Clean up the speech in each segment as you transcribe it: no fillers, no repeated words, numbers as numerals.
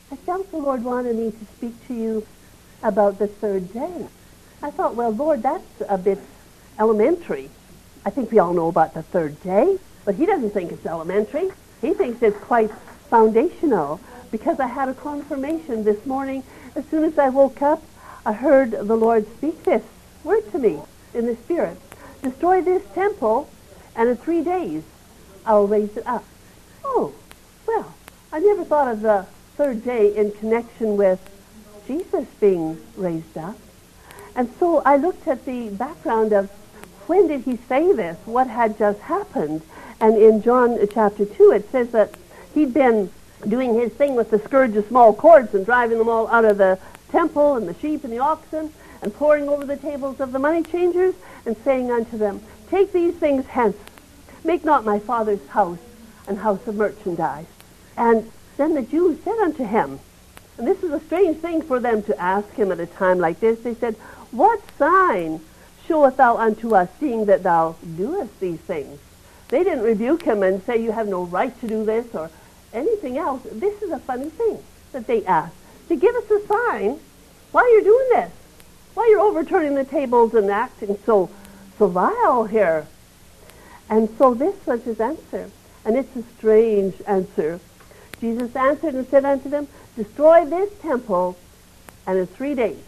I felt the Lord wanted me to speak to you about the third day. I thought, well, Lord, that's a bit elementary. I think we all know about the third day, but he doesn't think it's elementary. He thinks it's quite foundational, because I had a confirmation this morning. As soon as I woke up, I heard the Lord speak this word to me in the Spirit. Destroy this temple, and in 3 days I'll raise it up. Oh, well, I never thought of the third day in connection with Jesus being raised up. And so I looked at the background of when did he say this, what had just happened. And in John chapter 2, it says that he'd been doing his thing with the scourge of small cords and driving them all out of the temple and the sheep and the oxen and pouring over the tables of the money changers and saying unto them, take these things hence, make not my Father's house an house of merchandise. And then the Jews said unto him, and this is a strange thing for them to ask him at a time like this, they said, what sign showeth thou unto us, seeing that thou doest these things? They didn't rebuke him and say, you have no right to do this or anything else. This is a funny thing that they asked. To give us a sign why you're doing this, why you're overturning the tables and acting so vile here. And so this was his answer. And it's a strange answer. Jesus answered and said unto them, destroy this temple, and in 3 days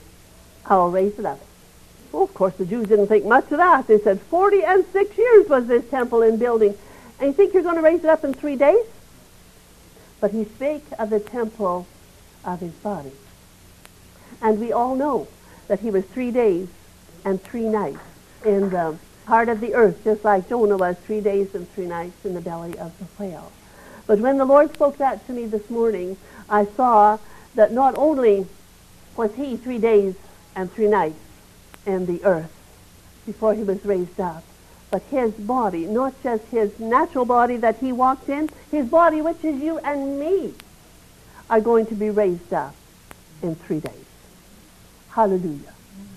I will raise it up. Well, of course, the Jews didn't think much of that. They said, 46 years was this temple in building, and you think you're going to raise it up in 3 days? But he spake of the temple of his body. And we all know that he was 3 days and 3 nights in the heart of the earth, just like Jonah was 3 days and 3 nights in the belly of the whale. But when the Lord spoke that to me this morning, I saw that not only was he 3 days and 3 nights in the earth before he was raised up, but his body, not just his natural body that he walked in, his body, which is you and me, are going to be raised up in 3 days. Hallelujah.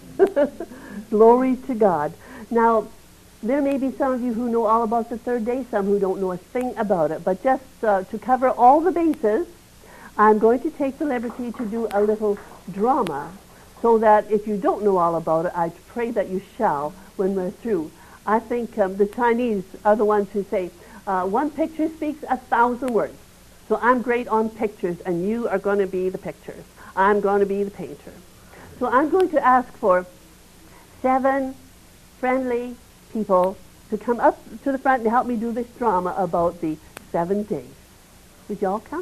Glory to God. Now, there may be some of you who know all about the third day, some who don't know a thing about it. But just to cover all the bases, I'm going to take the liberty to do a little drama so that if you don't know all about it, I pray that you shall when we're through. I think the Chinese are the ones who say, one picture speaks 1,000 words. So I'm great on pictures, and you are going to be the pictures. I'm going to be the painter. So I'm going to ask for 7 friendly people to come up to the front and help me do this drama about the 7 days. Would you all come?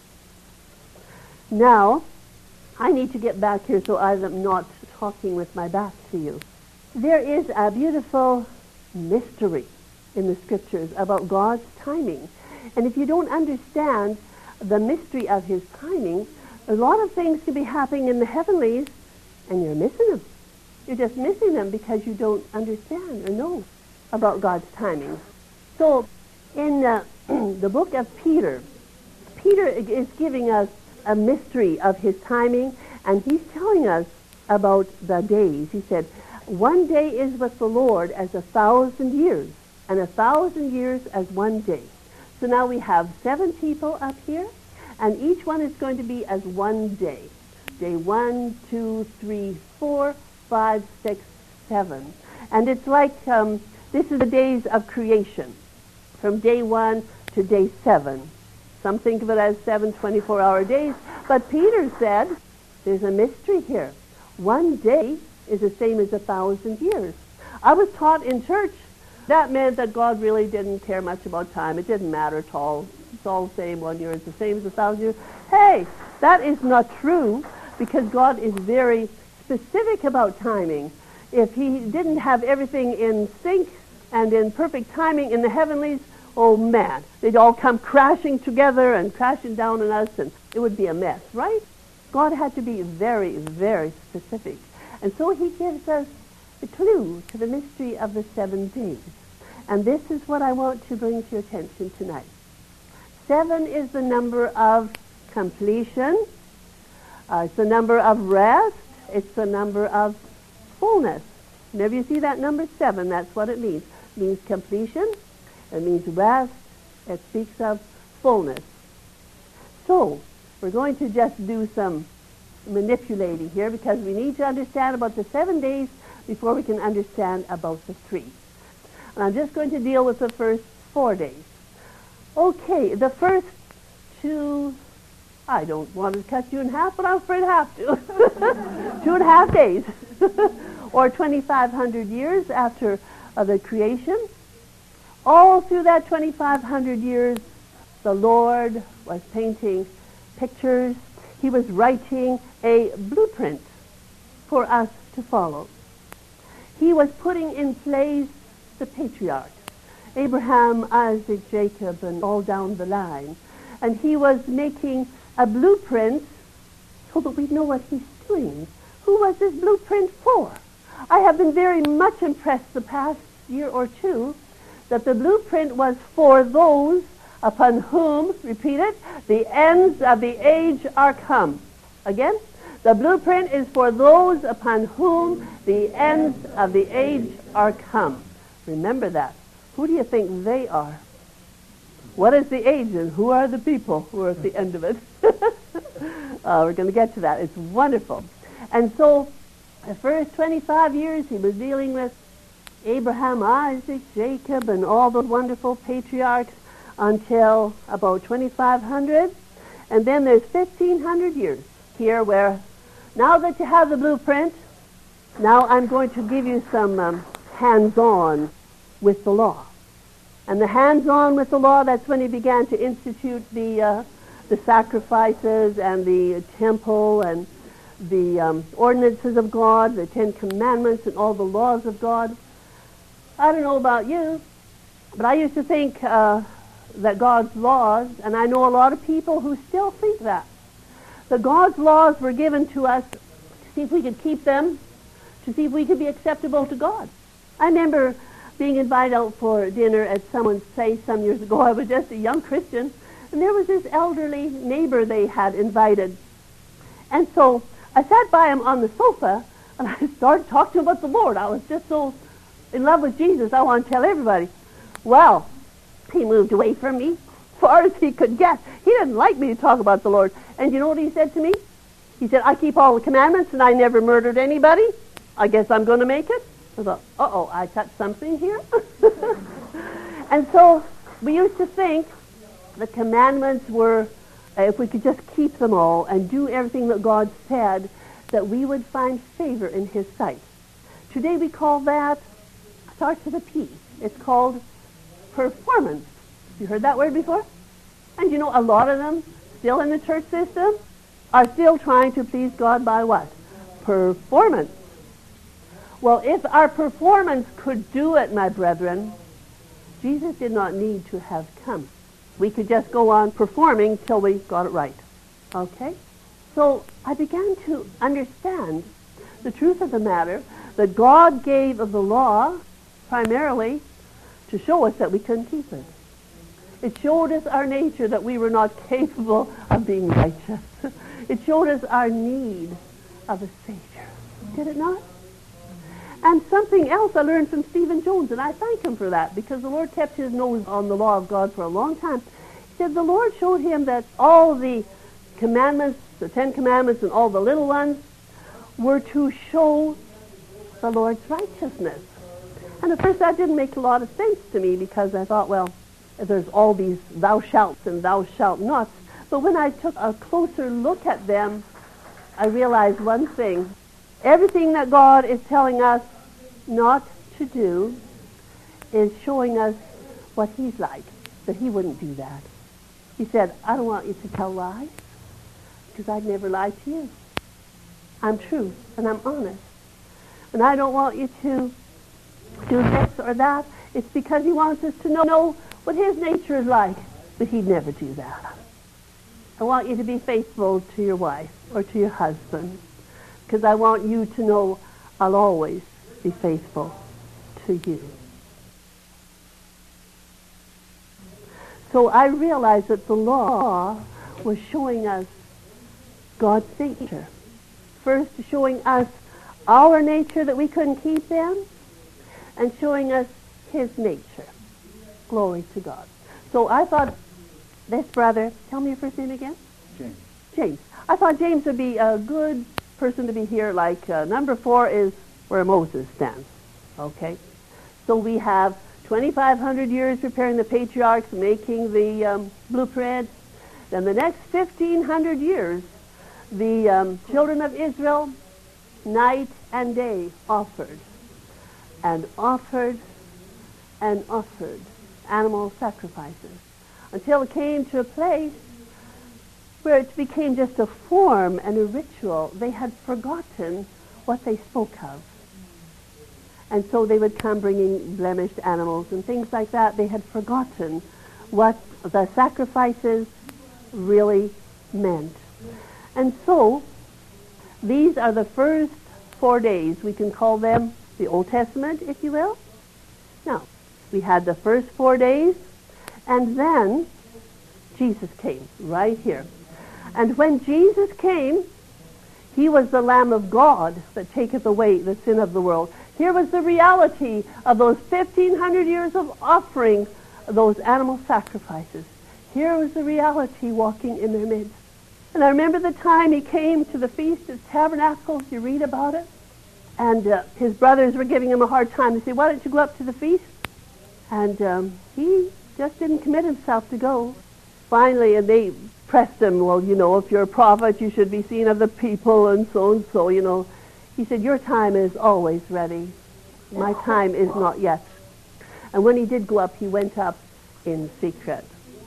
Now, I need to get back here so I'm not talking with my back to you. There is a beautiful mystery in the scriptures about God's timing. And if you don't understand the mystery of his timing, a lot of things could be happening in the heavenlies and you're missing them. You're just missing them because you don't understand or know about God's timing. So in the book of Peter, Peter is giving us a mystery of his timing, and he's telling us about the days. He said, 1 day is with the Lord as 1,000 years, and 1,000 years as 1 day. So now we have 7 people up here, and each one is going to be as 1 day. Day 1, 2, 3, 4, 5, 6, 7. And it's like, this is the days of creation, from day 1 to day 7. Some think of it as 7 24-hour days, but Peter said, there's a mystery here. 1 day is the same as 1,000 years. I was taught in church that meant that God really didn't care much about time. It didn't matter at all. It's all the same. 1 year is the same as 1,000 years. Hey, that is not true, because God is very specific about timing. If he didn't have everything in sync and in perfect timing in the heavenlies, oh man, they'd all come crashing together and crashing down on us, and it would be a mess, right? God had to be very, very specific. And so he gives us a clue to the mystery of the 7 days. And this is what I want to bring to your attention tonight. 7 is the number of completion. It's the number of rest. It's the number of fullness. Whenever you see that number 7, that's what it means. It means completion. It means rest. It speaks of fullness. So, We're going to just do some manipulating here because we need to understand about the 7 days before we can understand about the 3. And I'm just going to deal with the first 4 days. Okay, the first 2, I don't want to cut you in half, but I'm afraid I have to. 2.5 days, or 2,500 years after the creation. All through that 2,500 years, the Lord was painting pictures. He was writing a blueprint for us to follow. He was putting in place the patriarchs, Abraham, Isaac, Jacob, and all down the line. And he was making a blueprint so that we know what he's doing. Who was this blueprint for? I have been very much impressed the past year or two that the blueprint was for those upon whom, repeat it, the ends of the age are come. Again, the blueprint is for those upon whom the ends of the age are come. Remember that. Who do you think they are? What is the age and who are the people who are at the end of it? We're going to get to that. It's wonderful. And so the first 25 years he was dealing with Abraham, Isaac, Jacob, and all the wonderful patriarchs until about 2,500. And then there's 1,500 years here where now that you have the blueprint, now I'm going to give you some hands-on with the law. And the hands-on with the law, that's when he began to institute the sacrifices and the temple and the ordinances of God, the 10 Commandments and all the laws of God. I don't know about you, but I used to think that God's laws, and I know a lot of people who still think that God's laws were given to us to see if we could keep them, to see if we could be acceptable to God. I remember being invited out for dinner at someone's place some years ago. I was just a young Christian, and there was this elderly neighbor they had invited. And so I sat by him on the sofa, and I started talking to him about the Lord. I was just so in love with Jesus, I want to tell everybody. Well, he moved away from me as far as he could get. He didn't like me to talk about the Lord. And you know what he said to me? He said, I keep all the commandments and I never murdered anybody. I guess I'm going to make it. I thought, uh-oh, I touched something here. And so we used to think the commandments were, if we could just keep them all and do everything that God said, that we would find favor in his sight. Today we call that, starts with a P. It's called performance. You heard that word before? And you know, a lot of them still in the church system are still trying to please God by what? Performance. Well, if our performance could do it, my brethren, Jesus did not need to have come. We could just go on performing till we got it right. Okay? So I began to understand the truth of the matter that God gave of the law primarily to show us that we couldn't keep it. It showed us our nature, that we were not capable of being righteous. It showed us our need of a Savior. Did it not? And something else I learned from Stephen Jones, and I thank him for that, because the Lord kept his nose on the law of God for a long time. He said the Lord showed him that all the commandments, the 10 Commandments and all the little ones, were to show the Lord's righteousness. And at first that didn't make a lot of sense to me, because I thought, well, there's all these thou shalt and thou shalt nots. But when I took a closer look at them, I realized one thing. Everything that God is telling us not to do is showing us what he's like, that he wouldn't do that. He said, I don't want you to tell lies, because I'd never lie to you. I'm true, and I'm honest. And I don't want you to do this or that. It's because he wants us to know what his nature is like, but he'd never do that. I want you to be faithful to your wife or to your husband, because I want you to know I'll always be faithful to you. So I realized that the law was showing us God's nature. First, showing us our nature that we couldn't keep in, and showing us his nature. Glory to God. So I thought, this brother, tell me your first name again? James. James. I thought James would be a good person to be here. Like number 4 is where Moses stands. Okay? So we have 2,500 years preparing the patriarchs, making the blueprint. Then the next 1,500 years, the children of Israel, night and day, offered and offered and offered animal sacrifices until it came to a place where it became just a form and a ritual. They had forgotten what they spoke of. And so they would come bringing blemished animals and things like that. They had forgotten what the sacrifices really meant. And so these are the first 4 days. We can call them the Old Testament, if you will. Now, we had the first 4 days, and then Jesus came right here. And when Jesus came, he was the Lamb of God that taketh away the sin of the world. Here was the reality of those 1,500 years of offering those animal sacrifices. Here was the reality walking in their midst. And I remember the time he came to the Feast of Tabernacles. You read about it. And his brothers were giving him a hard time. They said, why don't you go up to the feast? And he just didn't commit himself to go. Finally, and they pressed him, well, you know, if you're a prophet, you should be seen of the people and so, you know. He said, your time is always ready. My time is not yet. And when he did go up, he went up in secret.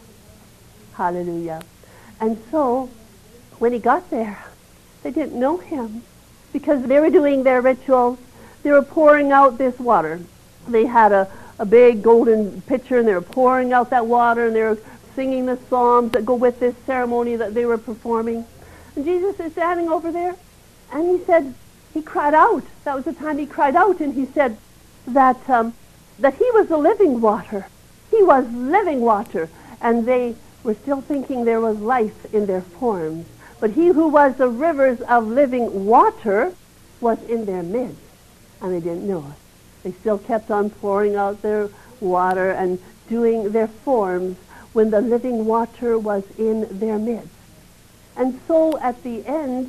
Hallelujah. And so, when he got there, they didn't know him because they were doing their rituals. They were pouring out this water. They had a big golden pitcher, and they were pouring out that water, and they were singing the psalms that go with this ceremony that they were performing. And Jesus is standing over there, and he said, he cried out. That was the time he cried out, and he said that he was the living water. He was living water. And they were still thinking there was life in their forms. But he who was the rivers of living water was in their midst, and they didn't know it. They still kept on pouring out their water and doing their forms when the living water was in their midst. And so at the end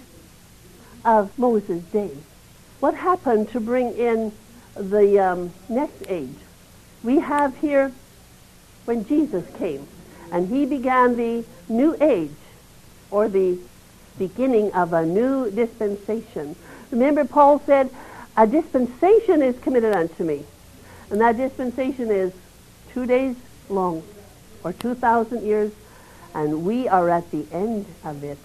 of Moses' day, what happened to bring in the next age? We have here when Jesus came, and he began the new age, or the beginning of a new dispensation. Remember, Paul said, a dispensation is committed unto me. And that dispensation is 2 days long, or 2,000 years, and we are at the end of it.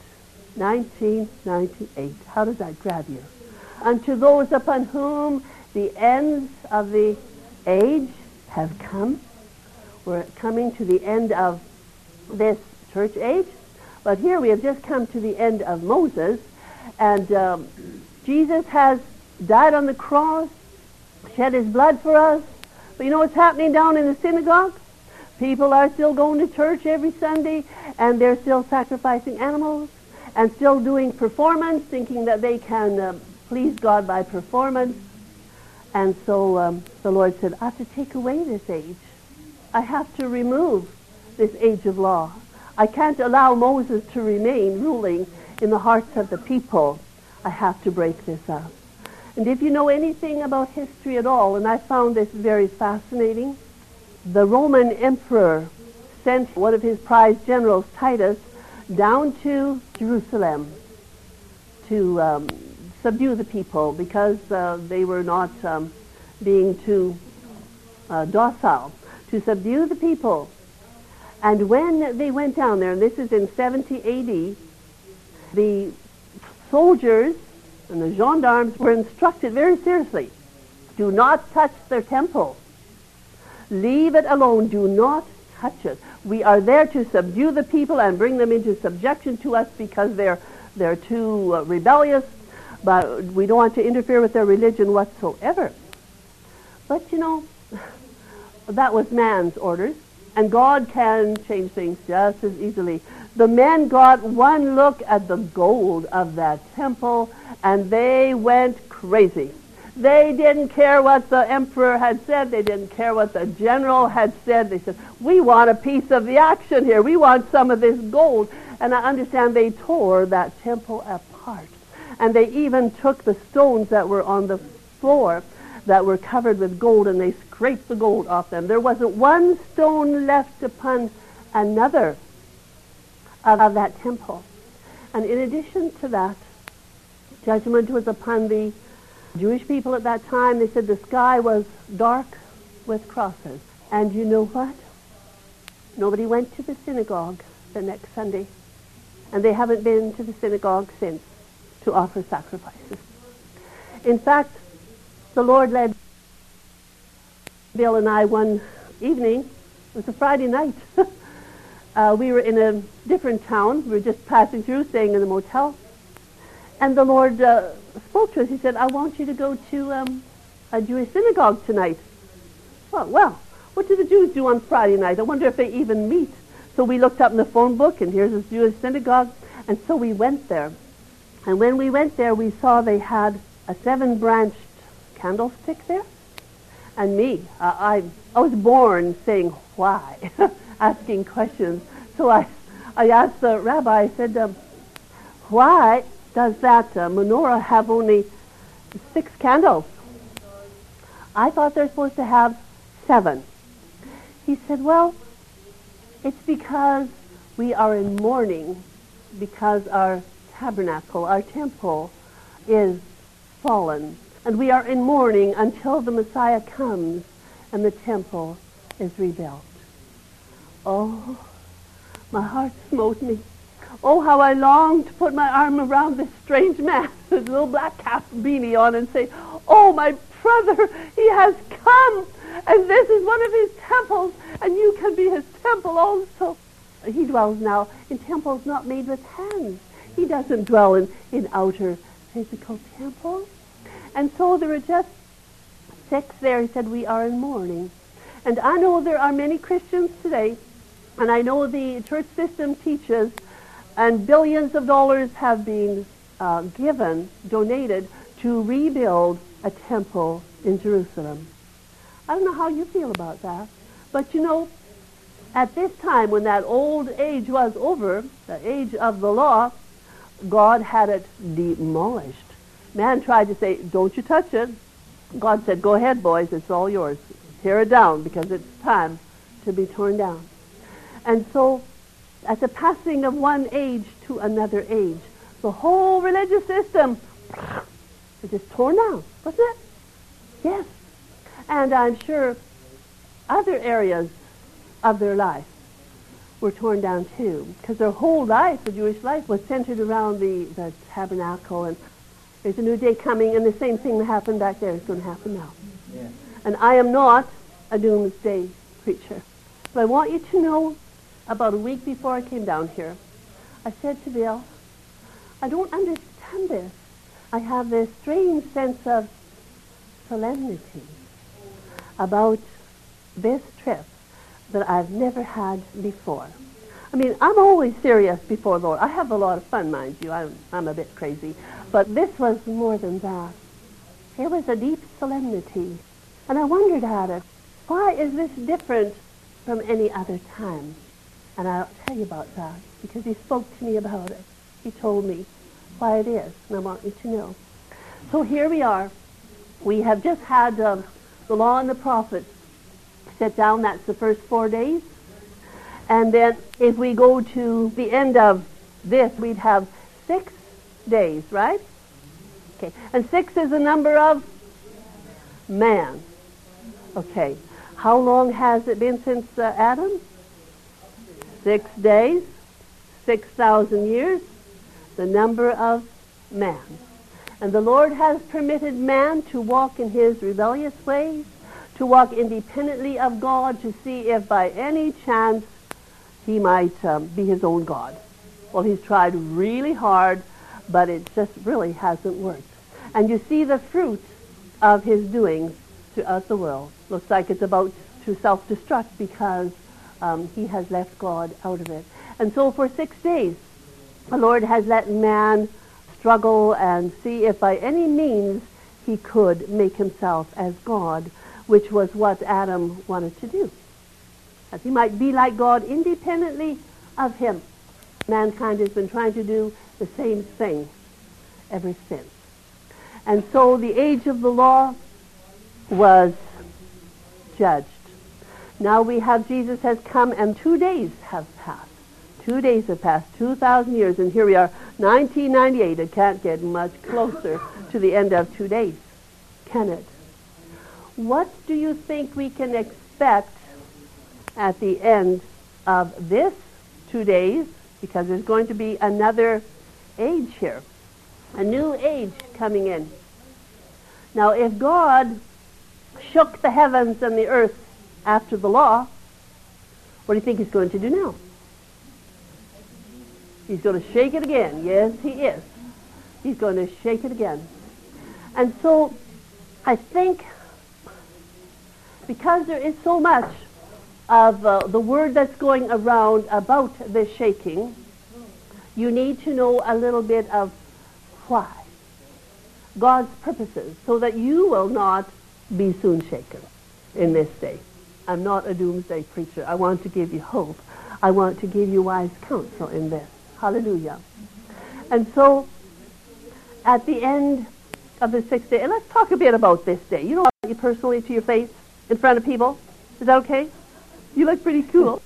1998. How does that grab you? Unto those upon whom the ends of the age have come. We're coming to the end of this church age. But here we have just come to the end of Moses, and Jesus has died on the cross, shed his blood for us. But you know what's happening down in the synagogue? People are still going to church every Sunday, and they're still sacrificing animals, and still doing performance, thinking that they can please God by performance. And so the Lord said, I have to take away this age. I have to remove this age of law. I can't allow Moses to remain ruling in the hearts of the people. I have to break this up. And if you know anything about history at all, and I found this very fascinating, the Roman emperor sent one of his prize generals, Titus, down to Jerusalem to subdue the people because they were not being too docile, to subdue the people. And when they went down there, and this is in 70 A.D., the soldiers and the gendarmes were instructed very seriously, do not touch their temple. Leave it alone. Do not touch it. We are there to subdue the people and bring them into subjection to us because they're too rebellious, but we don't want to interfere with their religion whatsoever. But, you know, that was man's orders. And God can change things just as easily. The men got one look at the gold of that temple, and they went crazy. They didn't care what the emperor had said. They didn't care what the general had said. They said, we want a piece of the action here. We want some of this gold. And I understand they tore that temple apart. And they even took the stones that were on the floor that were covered with gold, and they scraped the gold off them. There wasn't one stone left upon another of that temple. And in addition to that, judgment was upon the Jewish people at that time. They said the sky was dark with crosses. And you know what? Nobody went to the synagogue the next Sunday. And they haven't been to the synagogue since to offer sacrifices. In fact, the Lord led Bill and I one evening. It was a Friday night. We were in a different town. We were just passing through, staying in the motel. And the Lord spoke to us. He said, I want you to go to a Jewish synagogue tonight. Well, what do the Jews do on Friday night? I wonder if they even meet. So we looked up in the phone book, and here's this Jewish synagogue. And so we went there. And when we went there, we saw they had a 7-branched candlestick there. And me, I was born saying, why? Asking questions. So I asked the rabbi, I said, why does that menorah have only 6 candles? I thought they're supposed to have 7. He said, well, it's because we are in mourning, because our tabernacle, our temple, is fallen. And we are in mourning until the Messiah comes and the temple is rebuilt. Oh, my heart smote me. Oh, how I longed to put my arm around this strange man with a little black cap beanie on and say, oh, my brother, he has come, and this is one of his temples, and you can be his temple also. He dwells now in temples not made with hands. He doesn't dwell in outer physical temples. And so there were just 6 there. He said, we are in mourning. And I know there are many Christians today, and I know the church system teaches, and billions of dollars have been donated to rebuild a temple in Jerusalem. I don't know how you feel about that, but you know, at this time when that old age was over, the age of the law, God had it demolished. Man tried to say, don't you touch it. God said, go ahead, boys, it's all yours. Tear it down because it's time to be torn down. And so, at the passing of one age to another age, the whole religious system was just torn down, wasn't it? Yes. And I'm sure other areas of their life were torn down too, because their whole life, the Jewish life, was centered around the tabernacle, and there's a new day coming, and the same thing that happened back there is going to happen now. Yeah. And I am not a doomsday preacher. But I want you to know, about a week before I came down here, I said to Bill, I don't understand this. I have this strange sense of solemnity about this trip that I've never had before. I mean, I'm always serious before the Lord. I have a lot of fun, mind you. I'm a bit crazy. But this was more than that. There was a deep solemnity. And I wondered at it. Why is this different from any other time? And I'll tell you about that, because he spoke to me about it. He told me why it is, and I want you to know. So here we are. We have just had the law and the prophets set down. That's the first 4 days. And then if we go to the end of this, we'd have 6 days, right? Okay. And 6 is the number of man. Okay. How long has it been since Adam? 6 days, 6,000 years, the number of man. And the Lord has permitted man to walk in his rebellious ways, to walk independently of God, to see if by any chance he might be his own God. Well, he's tried really hard, but it just really hasn't worked. And you see the fruit of his doings throughout the world. Looks like it's about to self-destruct because he has left God out of it. And so for 6 days, the Lord has let man struggle and see if by any means he could make himself as God, which was what Adam wanted to do. That he might be like God independently of him. Mankind has been trying to do the same thing ever since. And so the age of the law was judged. Now we have Jesus has come, and 2 days have passed. 2 days have passed, 2,000 years, and here we are, 1998. It can't get much closer to the end of 2 days, can it? What do you think we can expect at the end of this 2 days? Because there's going to be another age here, a new age coming in. Now, if God shook the heavens and the earth after the law, what do you think he's going to do now? He's going to shake it again. Yes, he is. He's going to shake it again. And so I think because there is so much of the word that's going around about the shaking, you need to know a little bit of why. God's purposes, so that you will not be soon shaken in this day. I'm not a doomsday preacher. I want to give you hope. I want to give you wise counsel in this. Hallelujah. And so, at the end of the 6th day, and let's talk a bit about this day. You know about you personally to your face in front of people? Is that okay? You look pretty cool.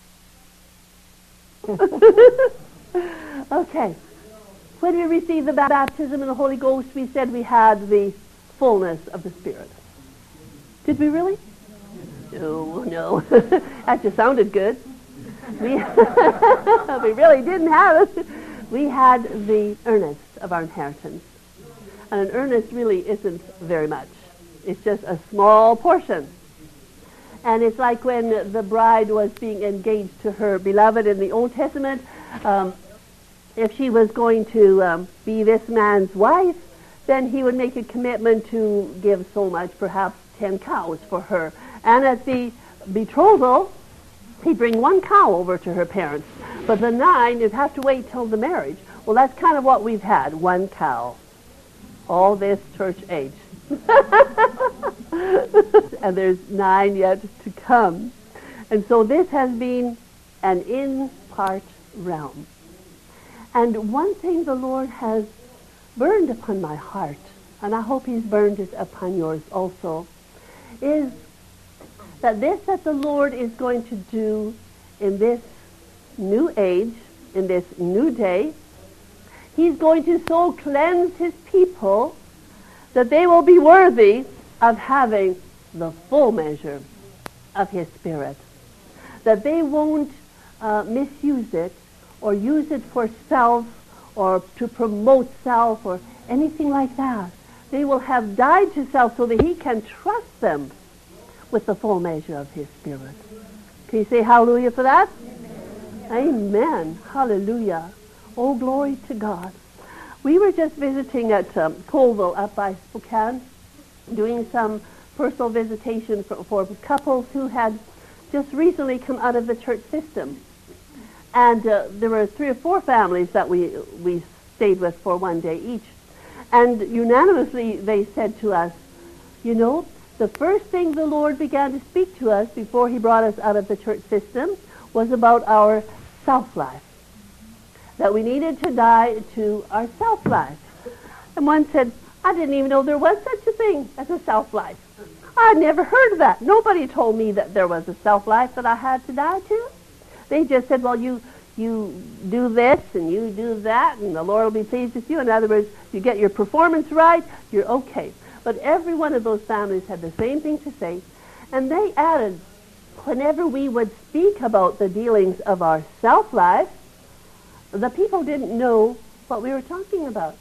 Okay. When we received the baptism in the Holy Ghost, we said we had the fullness of the Spirit. Did we really? No. That just sounded good. We really didn't have it. We had the earnest of our inheritance. And an earnest really isn't very much. It's just a small portion. And it's like when the bride was being engaged to her beloved in the Old Testament. If she was going to be this man's wife, then he would make a commitment to give so much, perhaps 10 cows for her. And at the betrothal, he'd bring 1 cow over to her parents. But the 9, you'd have to wait till the marriage. Well, that's kind of what we've had, 1 cow. All this church age. And there's 9 yet to come. And so this has been an in-part realm. And one thing the Lord has burned upon my heart, and I hope he's burned it upon yours also, is that this that the Lord is going to do in this new age, in this new day, he's going to so cleanse his people that they will be worthy of having the full measure of his Spirit. That they won't misuse it or use it for self or to promote self or anything like that. They will have died to self so that he can trust them with the full measure of his Spirit. Can you say hallelujah for that? Amen. Hallelujah. Oh, glory to God. We were just visiting at Colville up by Spokane, doing some personal visitation for couples who had just recently come out of the church system. And there were 3 or 4 families that we stayed with for 1 day each. And unanimously they said to us, you know, the first thing the Lord began to speak to us before he brought us out of the church system was about our self-life. That we needed to die to our self-life. And one said, I didn't even know there was such a thing as a self-life. I'd never heard of that. Nobody told me that there was a self-life that I had to die to. They just said, well, you do this and you do that and the Lord will be pleased with you. In other words, you get your performance right, you're okay. But every one of those families had the same thing to say. And they added, whenever we would speak about the dealings of our self-life, the people didn't know what we were talking about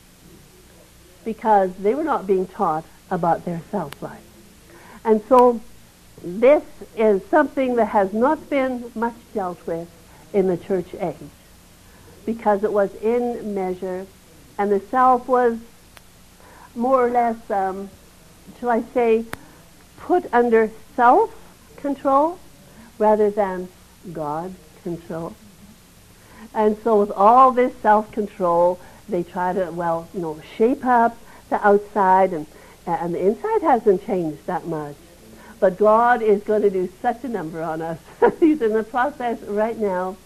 because they were not being taught about their self-life. And so this is something that has not been much dealt with in the church age because it was in measure and the self was more or less, shall I say, put under self-control rather than God control. And so with all this self-control, they try to, shape up the outside, and the inside hasn't changed that much. But God is going to do such a number on us. He's in the process right now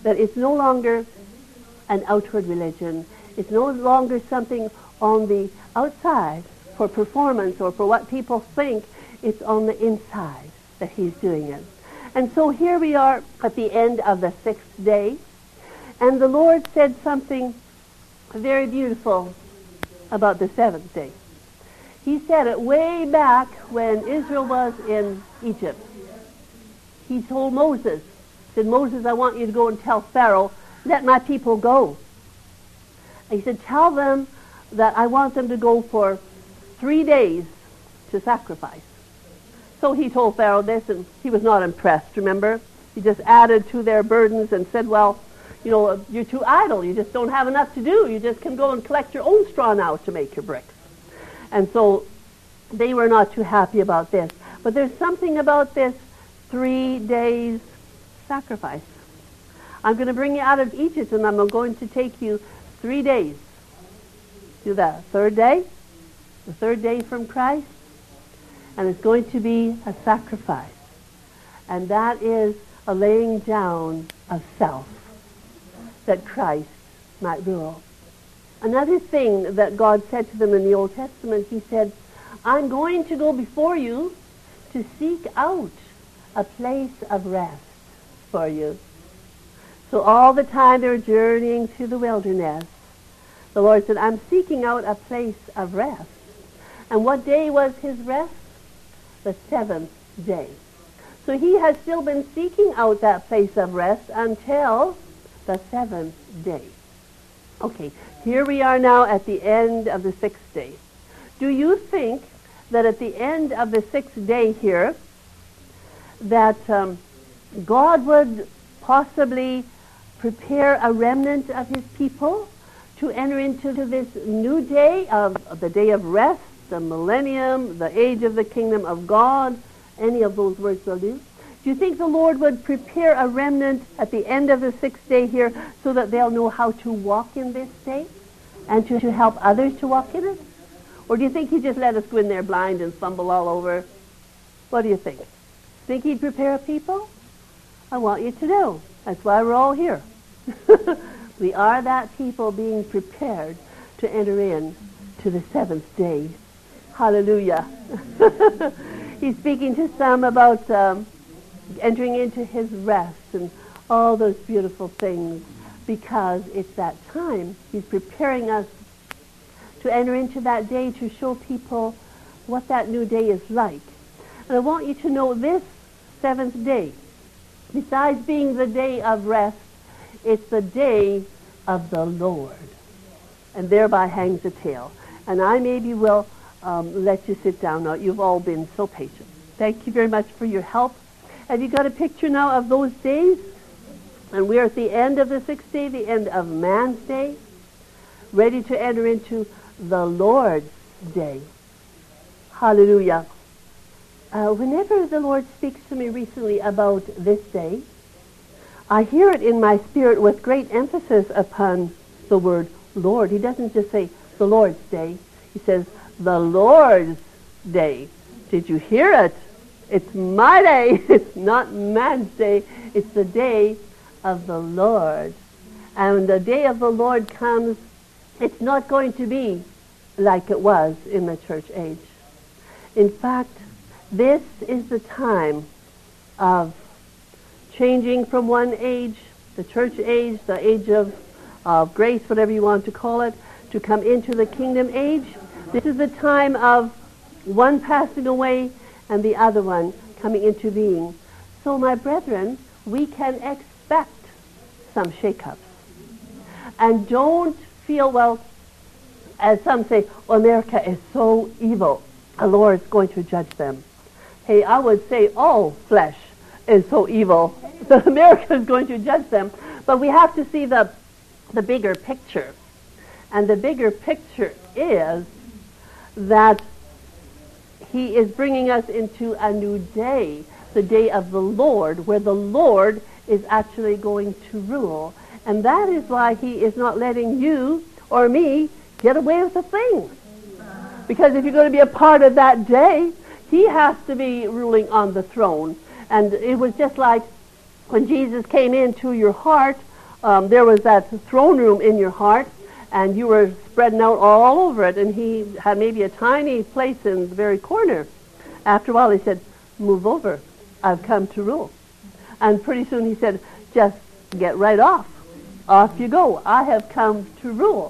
that it's no longer an outward religion. It's no longer something on the outside for performance or for what people think. It's on the inside that he's doing it. And so here we are at the end of the 6th day. And the Lord said something very beautiful about the 7th day. He said it way back when Israel was in Egypt. He told Moses, said, Moses, I want you to go and tell Pharaoh, let my people go. He said, tell them that I want them to go for 3 days to sacrifice. So he told Pharaoh this, and he was not impressed, remember? He just added to their burdens and said, well, you know, you're too idle. You just don't have enough to do. You just can go and collect your own straw now to make your bricks. And so they were not too happy about this. But there's something about this 3 days sacrifice. I'm going to bring you out of Egypt, and I'm going to take you 3 days to the 3rd day, the 3rd day from Christ, and it's going to be a sacrifice. And that is a laying down of self, that Christ might rule. Another thing that God said to them in the Old Testament, he said, I'm going to go before you to seek out a place of rest for you. So all the time they were journeying through the wilderness, the Lord said, I'm seeking out a place of rest. And what day was his rest? The 7th day. So he has still been seeking out that place of rest until the 7th day. Okay, here we are now at the end of the 6th day. Do you think that at the end of the 6th day here, that God would possibly prepare a remnant of his people to enter into this new day, of the day of rest, the millennium, the age of the kingdom of God? Any of those words will do. Do you think the Lord would prepare a remnant at the end of the 6th day here so that they'll know how to walk in this day and to help others to walk in it? Or do you think he'd just let us go in there blind and fumble all over? What do you think? Think he'd prepare a people? I want you to know. That's why we're all here. We are that people being prepared to enter in to the 7th day. Hallelujah. He's speaking to some about entering into his rest and all those beautiful things, because it's that time. He's preparing us to enter into that day to show people what that new day is like. And I want you to know this 7th day, besides being the day of rest, it's the day of the Lord. And thereby hangs a tale. And I maybe will let you sit down now. You've all been so patient. Thank you very much for your help. Have you got a picture now of those days? And we're at the end of the 6th day, the end of man's day, ready to enter into the Lord's day. Hallelujah. Whenever the Lord speaks to me recently about this day, I hear it in my spirit with great emphasis upon the word Lord. He doesn't just say the Lord's day. He says the Lord's day. Did you hear it? It's my day. It's not man's day. It's the day of the Lord. And when the day of the Lord comes, it's not going to be like it was in the church age. In fact, this is the time of changing from one age, the church age, the age of grace, whatever you want to call it, to come into the kingdom age. This is the time of one passing away and the other one coming into being. So, my brethren, we can expect some shake-ups. And don't feel, well, as some say, well, America is so evil, the Lord's going to judge them. Hey, I would say all flesh is so evil that America is going to judge them. But we have to see the bigger picture. And the bigger picture is that he is bringing us into a new day, the day of the Lord, where the Lord is actually going to rule. And that is why he is not letting you or me get away with a thing. Because if you're going to be a part of that day, he has to be ruling on the throne. And it was just like when Jesus came into your heart, there was that throne room in your heart, and you were spreading out all over it, and he had maybe a tiny place in the very corner. After a while, he said, move over. I've come to rule. And pretty soon he said, just get right off. Off you go. I have come to rule.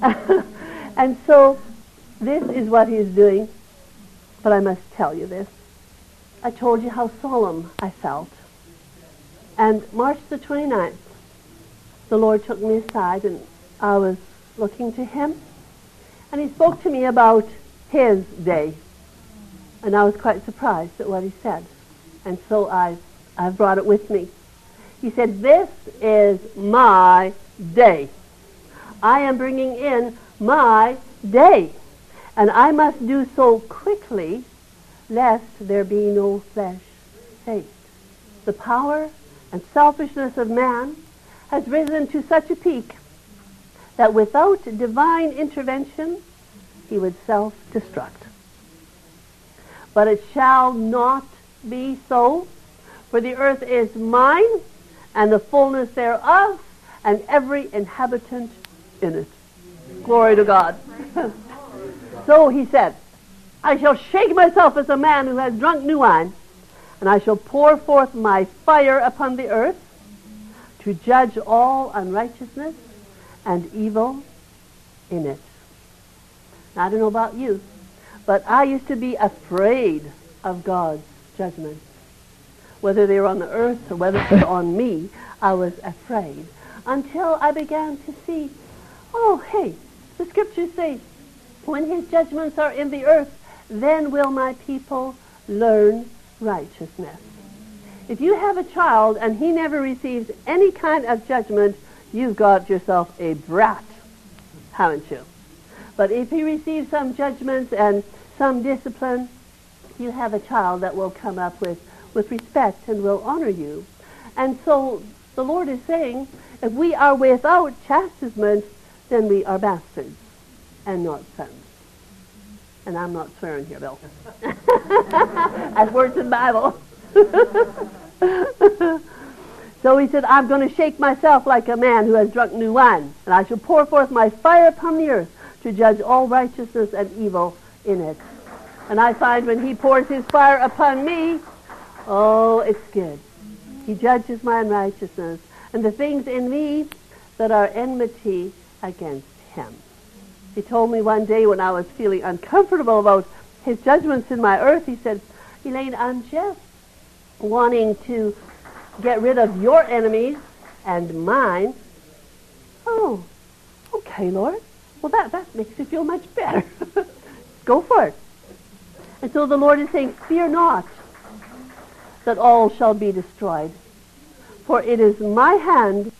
And so this is what he's doing. But I must tell you this. I told you how solemn I felt. And March the 29th, the Lord took me aside, and I was looking to him. And he spoke to me about his day. And I was quite surprised at what he said. And so I've brought it with me. He said, this is my day. I am bringing in my day. And I must do so quickly, lest there be no flesh saved. The power and selfishness of man has risen to such a peak that without divine intervention, he would self-destruct. But it shall not be so, for the earth is mine, and the fullness thereof, and every inhabitant in it. Glory to God. So he said, I shall shake myself as a man who has drunk new wine, and I shall pour forth my fire upon the earth to judge all unrighteousness and evil in it. Now, I don't know about you, but I used to be afraid of God's judgment. Whether they were on the earth or whether they were on me, I was afraid. Until I began to see, oh, hey, the scriptures say, when his judgments are in the earth, then will my people learn righteousness. If you have a child and he never receives any kind of judgment, you've got yourself a brat, haven't you? But if he receives some judgments and some discipline, you have a child that will come up with respect and will honor you. And so the Lord is saying, if we are without chastisement, then we are bastards and not sons. And I'm not swearing here, Bill. As words in the Bible. So he said, I'm going to shake myself like a man who has drunk new wine, and I shall pour forth my fire upon the earth to judge all righteousness and evil in it. And I find when he pours his fire upon me, oh, it's good. He judges my unrighteousness and the things in me that are enmity against him. He told me one day when I was feeling uncomfortable about his judgments in my earth, he said, Elaine, I'm just wanting to get rid of your enemies and mine. Oh, okay, Lord. Well, that makes you feel much better. Go for it. And so the Lord is saying, fear not that all shall be destroyed, for it is my hand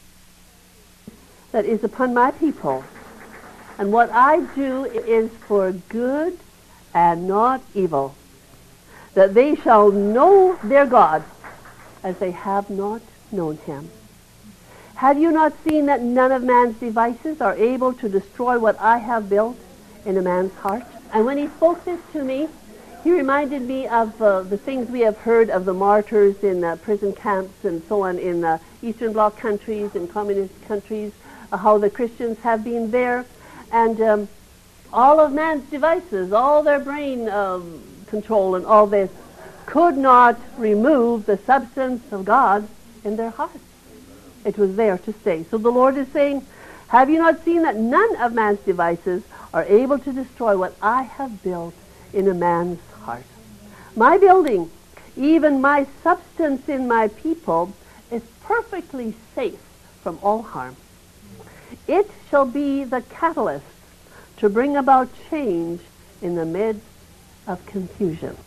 that is upon my people. And what I do is for good and not evil, that they shall know their God as they have not known him. Have you not seen that none of man's devices are able to destroy what I have built in a man's heart? And when he spoke this to me, he reminded me of the things we have heard of the martyrs in prison camps and so on in Eastern Bloc countries and communist countries, how the Christians have been there. And all of man's devices, all their brain control and all this, could not remove the substance of God in their hearts. It was there to stay. So the Lord is saying, have you not seen that none of man's devices are able to destroy what I have built in a man's heart? My building, even my substance in my people, is perfectly safe from all harm. It shall be the catalyst to bring about change in the midst of confusion.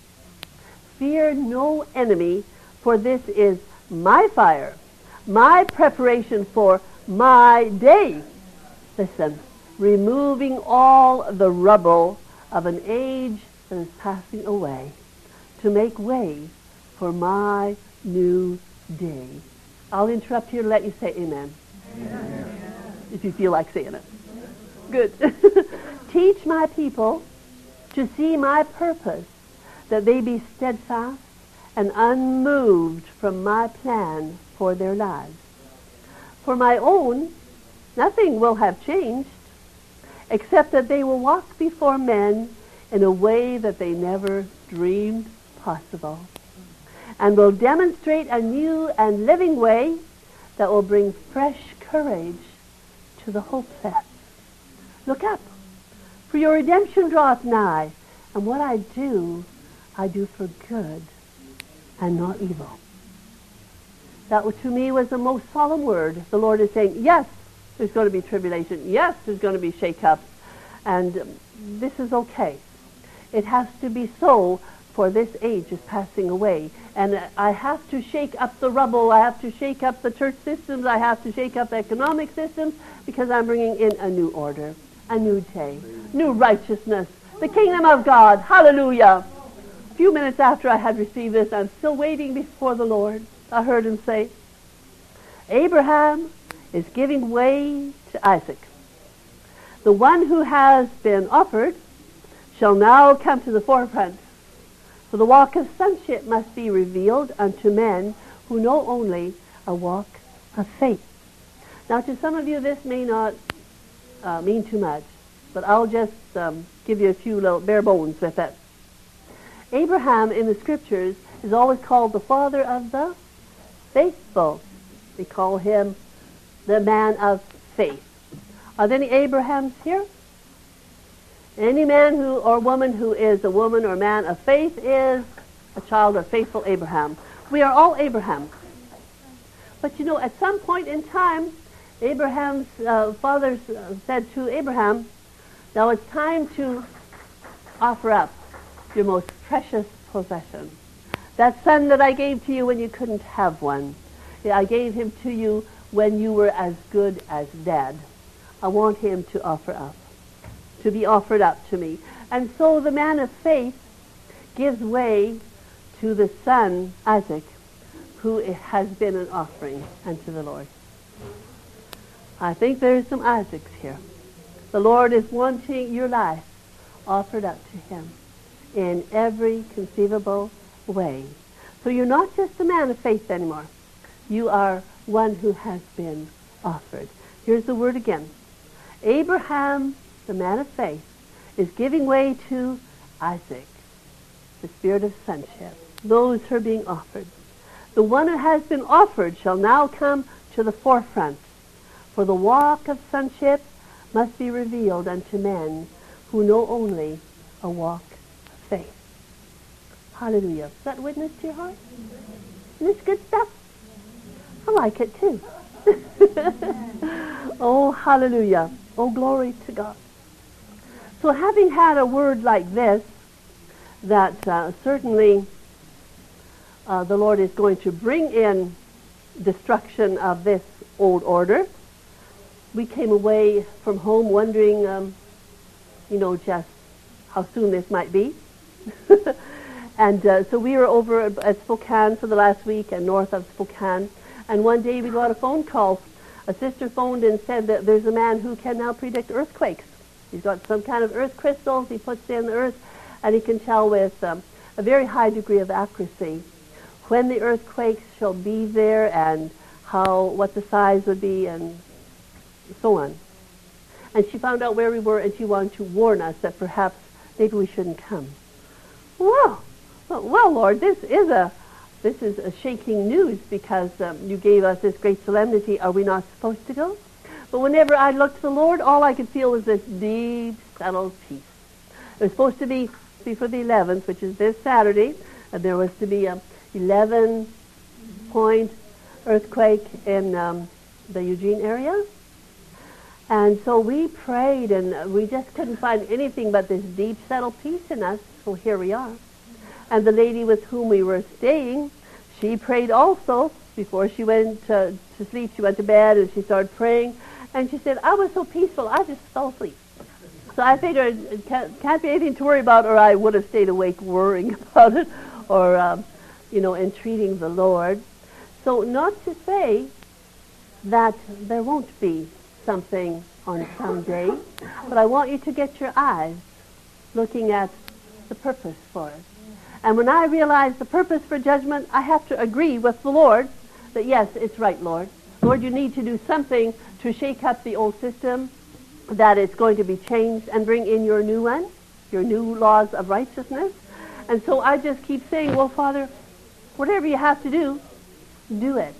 Fear no enemy, for this is my fire, my preparation for my day. Listen, removing all the rubble of an age that is passing away to make way for my new day. I'll interrupt here and let you say amen. Amen. If you feel like saying it. Good. Teach my people to see my purpose, that they be steadfast and unmoved from my plan for their lives. For my own, nothing will have changed, except that they will walk before men in a way that they never dreamed possible, and will demonstrate a new and living way that will bring fresh courage to the hopeless. Look up, for your redemption draweth nigh, and what I do for good and not evil. That to me was the most solemn word. The Lord is saying, yes, there's going to be tribulation. Yes, there's going to be shake-ups. And this is okay. It has to be so, for this age is passing away. And I have to shake up the rubble. I have to shake up the church systems. I have to shake up economic systems, because I'm bringing in a new order, a new day, new righteousness, the kingdom of God. Hallelujah. A few minutes after I had received this, I'm still waiting before the Lord. I heard him say, Abraham is giving way to Isaac. The one who has been offered shall now come to the forefront. For the walk of sonship must be revealed unto men who know only a walk of faith. Now, to some of you, this may not mean too much, but I'll just give you a few little bare bones with it. Abraham in the scriptures is always called the father of the faithful. They call him the man of faith. Are there any Abrahams here? Any man who or woman who is a woman or man of faith is a child of faithful Abraham. We are all Abraham. But you know, at some point in time, Abraham's father said to Abraham, now it's time to offer up your most precious possession. That son that I gave to you when you couldn't have one. I gave him to you when you were as good as dead. I want him to offer up, to be offered up to me. And so the man of faith gives way to the son, Isaac, who has been an offering unto the Lord. I think there's some Isaacs here. The Lord is wanting your life offered up to him in every conceivable way. So you're not just a man of faith anymore. You are one who has been offered. Here's the word again. Abraham, the man of faith, is giving way to Isaac, the spirit of sonship, those who are being offered. The one who has been offered shall now come to the forefront, for the walk of sonship must be revealed unto men who know only a walk of faith. Hallelujah. Is that witness to your heart? Isn't this good stuff? I like it too. Oh, hallelujah. Oh, glory to God. So having had a word like this, that certainly the Lord is going to bring in destruction of this old order, we came away from home wondering, just how soon this might be. And so we were over at Spokane for the last week and north of Spokane. And one day we got a phone call. A sister phoned and said that there's a man who can now predict earthquakes. He's got some kind of earth crystals he puts in the earth, and he can tell with a very high degree of accuracy when the earthquakes shall be there and what the size would be and so on. And she found out where we were, and she wanted to warn us that perhaps maybe we shouldn't come. Well, Lord, this is a shaking news, because you gave us this great solemnity. Are we not supposed to go? But whenever I looked to the Lord, all I could feel was this deep, settled peace. It was supposed to be for the 11th, which is this Saturday, and there was to be a 11-point earthquake in the Eugene area. And so we prayed, and we just couldn't find anything but this deep, settled peace in us. So here we are. And the lady with whom we were staying, she prayed also. Before she went to sleep, she went to bed and she started praying. And she said, I was so peaceful, I just fell asleep. So I figured it can't be anything to worry about, or I would have stayed awake worrying about it, or, entreating the Lord. So not to say that there won't be something on some day, but I want you to get your eyes looking at the purpose for it. And when I realize the purpose for judgment, I have to agree with the Lord that, yes, it's right, Lord. Lord, you need to do something to shake up the old system, that it's going to be changed and bring in your new one, your new laws of righteousness. And so I just keep saying, well, Father, whatever you have to do, do it.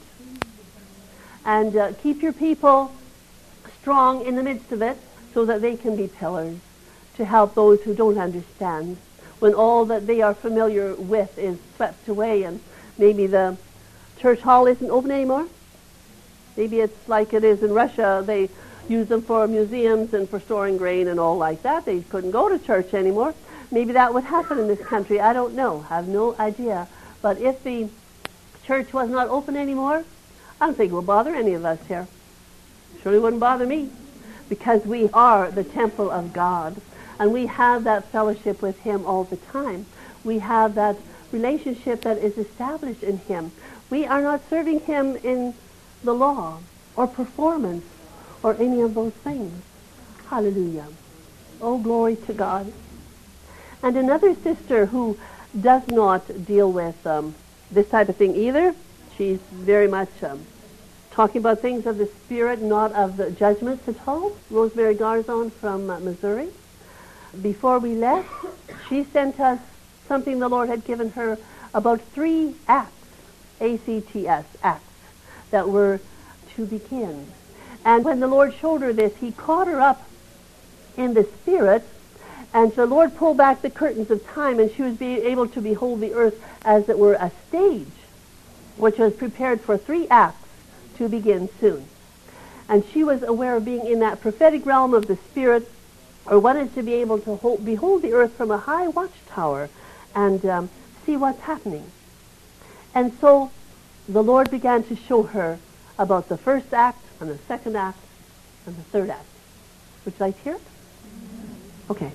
And keep your people strong in the midst of it so that they can be pillars to help those who don't understand when all that they are familiar with is swept away and maybe the church hall isn't open anymore. Maybe it's like it is in Russia. They use them for museums and for storing grain and all like that. They couldn't go to church anymore. Maybe that would happen in this country. I don't know. I have no idea. But if the church was not open anymore, I don't think it will bother any of us here. Surely wouldn't bother me, because we are the temple of God, and we have that fellowship with Him all the time. We have that relationship that is established in Him. We are not serving Him in the law or performance or any of those things. Hallelujah. Oh, glory to God. And another sister who does not deal with this type of thing either. She's very much talking about things of the Spirit, not of the judgments at all. Rosemary Garzon from Missouri. Before we left, she sent us something the Lord had given her about 3 acts, A-C-T-S, acts, that were to begin. And when the Lord showed her this, He caught her up in the Spirit, and the Lord pulled back the curtains of time, and she was able to behold the earth as it were a stage, which was prepared for 3 acts to begin soon. And she was aware of being in that prophetic realm of the Spirit, or wanted to be able to behold the earth from a high watchtower and see what's happening. And so the Lord began to show her about the first act and the second act and the third act. Would you like to hear it? Okay.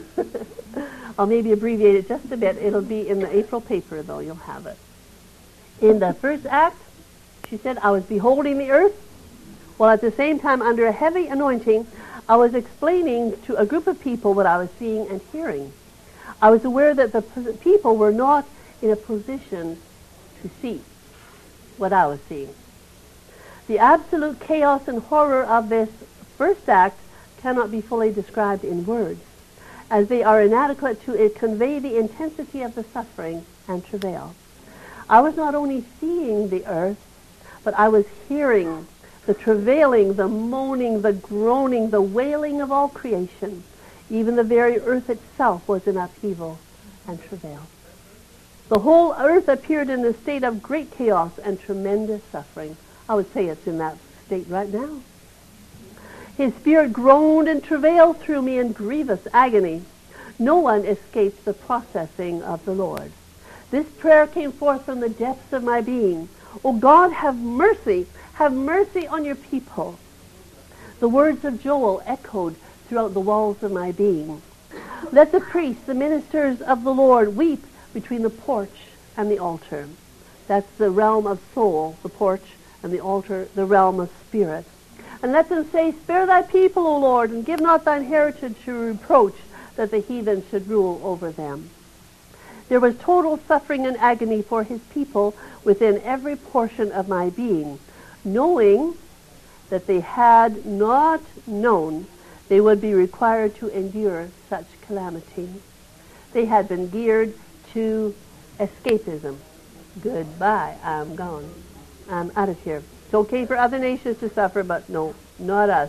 I'll maybe abbreviate it just a bit. It'll be in the April paper, though. You'll have it. In the first act, she said, I was beholding the earth, while at the same time, under a heavy anointing, I was explaining to a group of people what I was seeing and hearing. I was aware that the people were not in a position to see what I was seeing. The absolute chaos and horror of this first act cannot be fully described in words, as they are inadequate to convey the intensity of the suffering and travail. I was not only seeing the earth, but I was hearing the travailing, the moaning, the groaning, the wailing of all creation. Even the very earth itself was in upheaval and travail. The whole earth appeared in a state of great chaos and tremendous suffering. I would say it's in that state right now. His spirit groaned and travailed through me in grievous agony. No one escaped the processing of the Lord. This prayer came forth from the depths of my being. O God, have mercy on your people. The words of Joel echoed throughout the walls of my being. Let the priests, the ministers of the Lord, weep between the porch and the altar. That's the realm of soul, the porch, and the altar, the realm of spirit. And let them say, spare thy people, O Lord, and give not thine heritage to reproach, that the heathen should rule over them. There was total suffering and agony for his people within every portion of my being, knowing that they had not known they would be required to endure such calamity. They had been geared to escapism. Goodbye, I'm gone. I'm out of here. It's okay for other nations to suffer, but no, not us.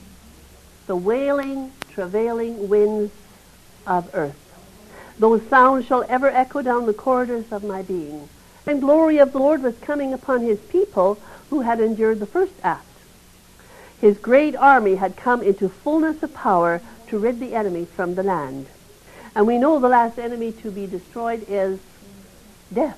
The wailing, travailing winds of earth. Those sounds shall ever echo down the corridors of my being. And glory of the Lord was coming upon his people who had endured the first act. His great army had come into fullness of power to rid the enemy from the land. And we know the last enemy to be destroyed is death.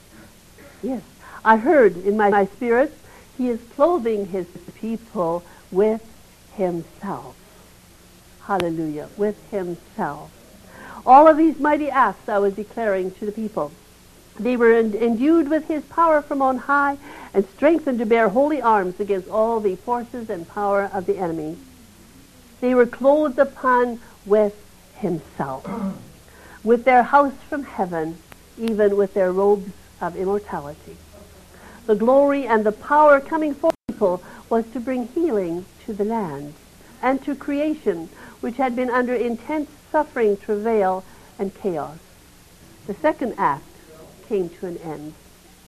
Yes. I heard in my spirit, he is clothing his people with himself. Hallelujah. With himself. All of these mighty acts I was declaring to the people. They were endued with his power from on high and strengthened to bear holy arms against all the forces and power of the enemy. They were clothed upon with himself, with their house from heaven, even with their robes of immortality. The glory and the power coming forth principle was to bring healing to the land and to creation, which had been under intense suffering, travail, and chaos. The second act came to an end.